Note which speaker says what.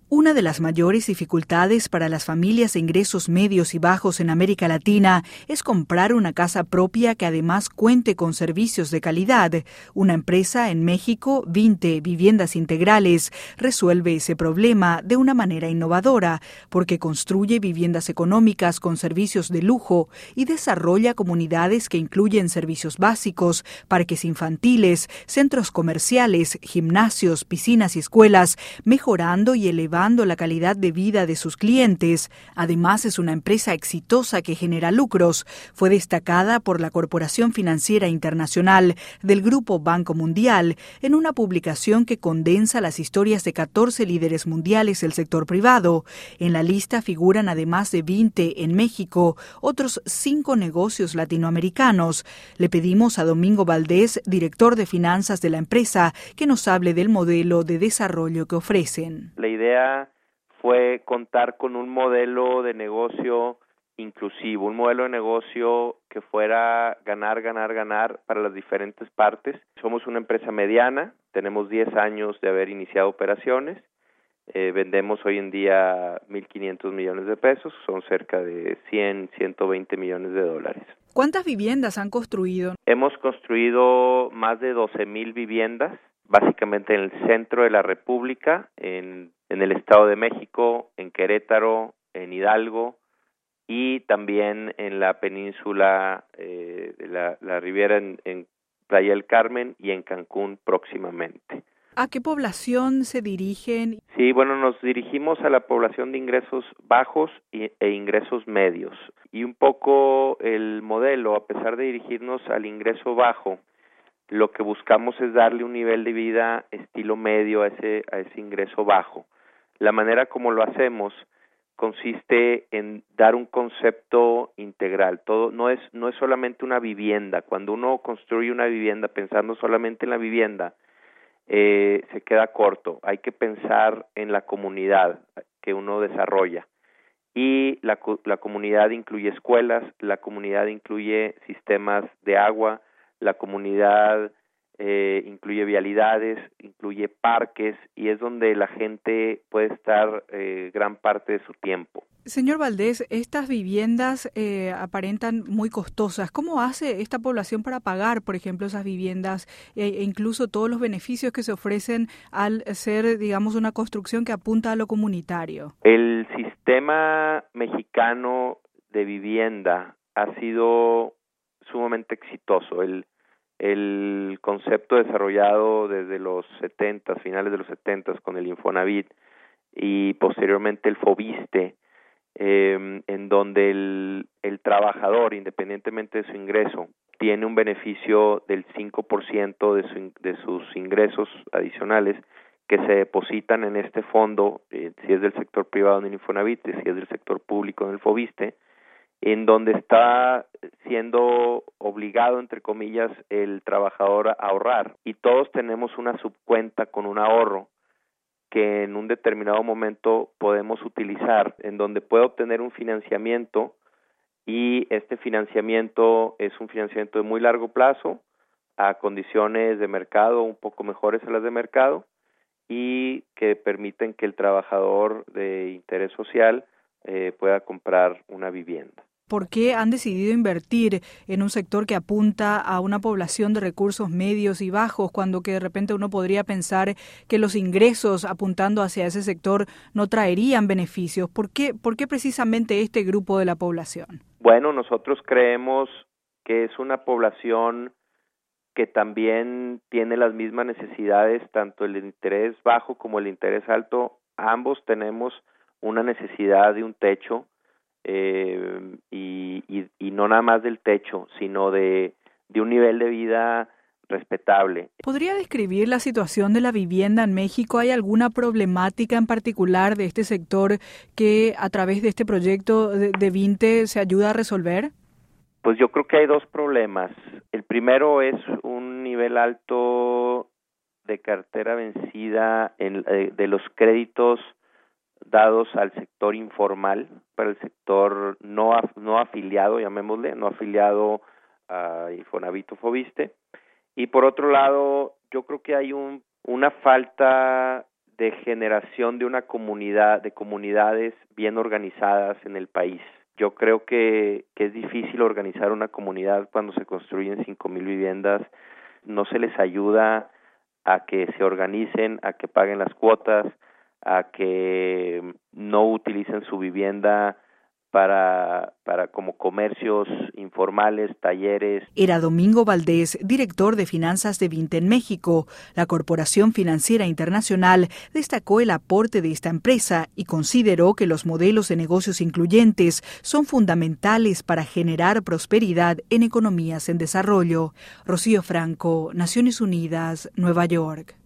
Speaker 1: Una de las mayores dificultades para las familias de ingresos medios y bajos en América Latina es comprar una casa propia que además cuente con servicios de calidad. Una empresa en México, Vinte Viviendas Integrales, resuelve ese problema de una manera innovadora, porque construye viviendas económicas con servicios de lujo y desarrolla comunidades que incluyen servicios básicos, parques infantiles, centros comerciales, gimnasios, piscinas y escuelas, mejorando y elevando la calidad de vida de sus clientes. Además, es una empresa exitosa que genera lucros. Fue destacada por la Corporación Financiera Internacional del Grupo Banco Mundial en una publicación que condensa las historias de 14 líderes mundiales del sector privado. En la lista figuran, además de Vinte en México, otros 5 negocios latinoamericanos. Le pedimos a Domingo Valdés, director de finanzas de la empresa, que nos hable del modelo de desarrollo que ofrecen.
Speaker 2: La idea fue contar con un modelo de negocio inclusivo, un modelo de negocio que fuera ganar, ganar, ganar para las diferentes partes. Somos una empresa mediana, tenemos 10 años de haber iniciado operaciones, vendemos hoy en día 1.500 millones de pesos, son cerca de 120 millones de dólares.
Speaker 1: ¿Cuántas viviendas han construido?
Speaker 2: Hemos construido más de 12,000 viviendas, básicamente en el centro de la República, en el Estado de México, en Querétaro, en Hidalgo y también en la península de la Riviera en Playa del Carmen y en Cancún próximamente.
Speaker 1: ¿A qué población se dirigen?
Speaker 2: Sí, bueno, nos dirigimos a la población de ingresos bajos e ingresos medios. Y un poco el modelo, a pesar de dirigirnos al ingreso bajo, lo que buscamos es darle un nivel de vida estilo medio a ese ingreso bajo. La manera como lo hacemos consiste en dar un concepto integral. Todo no es solamente una vivienda. Cuando uno construye una vivienda pensando solamente en la vivienda, se queda corto. Hay que pensar en la comunidad que uno desarrolla. Y la comunidad incluye escuelas, la comunidad incluye sistemas de agua, la comunidad incluye vialidades, incluye parques y es donde la gente puede estar gran parte de su tiempo.
Speaker 1: Señor Valdés, estas viviendas aparentan muy costosas. ¿Cómo hace esta población para pagar, por ejemplo, esas viviendas e incluso todos los beneficios que se ofrecen al ser, digamos, una construcción que apunta a lo comunitario?
Speaker 2: El sistema mexicano de vivienda ha sido sumamente exitoso. El concepto desarrollado desde los 70, finales de los 70 con el Infonavit y posteriormente el Foviste, en donde el trabajador, independientemente de su ingreso, tiene un beneficio del 5% de sus ingresos adicionales que se depositan en este fondo, si es del sector privado en el Infonavit, si es del sector público en el Foviste, en donde está siendo obligado, entre comillas, el trabajador a ahorrar. Y todos tenemos una subcuenta con un ahorro que en un determinado momento podemos utilizar, en donde puede obtener un financiamiento y este financiamiento es un financiamiento de muy largo plazo a condiciones de mercado un poco mejores a las de mercado y que permiten que el trabajador de interés social pueda comprar una vivienda.
Speaker 1: ¿Por qué han decidido invertir en un sector que apunta a una población de recursos medios y bajos, cuando que de repente uno podría pensar que los ingresos apuntando hacia ese sector no traerían beneficios? ¿Por qué precisamente este grupo de la población?
Speaker 2: Bueno, nosotros creemos que es una población que también tiene las mismas necesidades, tanto el interés bajo como el interés alto. Ambos tenemos una necesidad de un techo, y no nada más del techo, sino de un nivel de vida respetable.
Speaker 1: ¿Podría describir la situación de la vivienda en México? ¿Hay alguna problemática en particular de este sector que a través de este proyecto de Vinte se ayuda a resolver?
Speaker 2: Pues yo creo que hay 2 problemas. El primero es un nivel alto de cartera vencida de los créditos dados al sector informal, para el sector no afiliado, llamémosle, no afiliado a Infonavit o Foviste. Y por otro lado, yo creo que hay una falta de generación de una comunidad, de comunidades bien organizadas en el país. Yo creo que es difícil organizar una comunidad cuando se construyen 5,000 viviendas. No se les ayuda a que se organicen, a que paguen las cuotas, a que no utilicen su vivienda para como comercios informales, talleres.
Speaker 1: Era Domingo Valdés, director de finanzas de Vinten México. La Corporación Financiera Internacional destacó el aporte de esta empresa y consideró que los modelos de negocios incluyentes son fundamentales para generar prosperidad en economías en desarrollo. Rocío Franco, Naciones Unidas, Nueva York.